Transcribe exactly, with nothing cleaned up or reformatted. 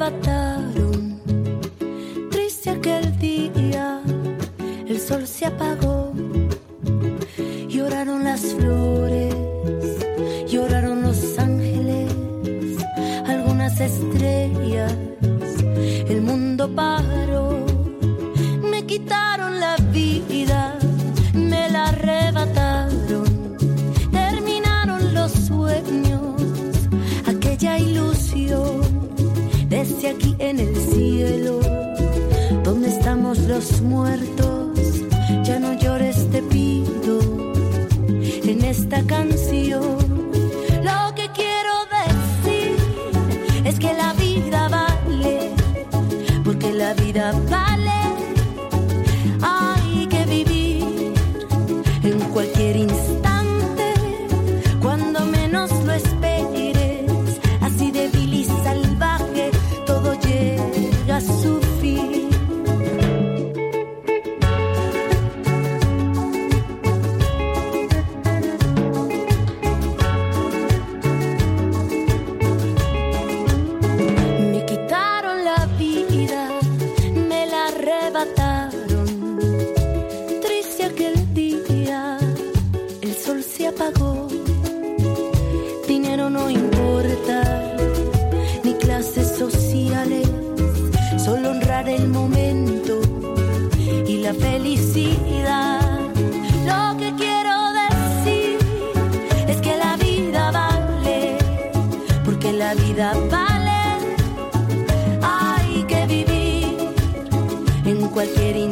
arrebataron. Triste aquel día, el sol se apagó. Lloraron las flores, lloraron los ángeles, algunas estrellas, el mundo paró. Me quitaron la vida, me la arrebataron, terminaron los sueños, aquella ilusión. Desde aquí en el cielo, donde estamos los muertos, ya no llores, te pido, en esta canción. Lo que quiero decir es que la vida vale, porque la vida vale. Hay que vivir en cualquier instante, cuando menos lo esperes, así débil y salvaje, todo llega a su fin. Me quitaron la vida, me la arrebataron. Triste aquel día, el sol se apagó. Dinero no importa, ni clases sociales, solo honrar el momento y la felicidad. Lo que quiero decir es que la vida vale, porque la vida vale. Hay que vivir en cualquier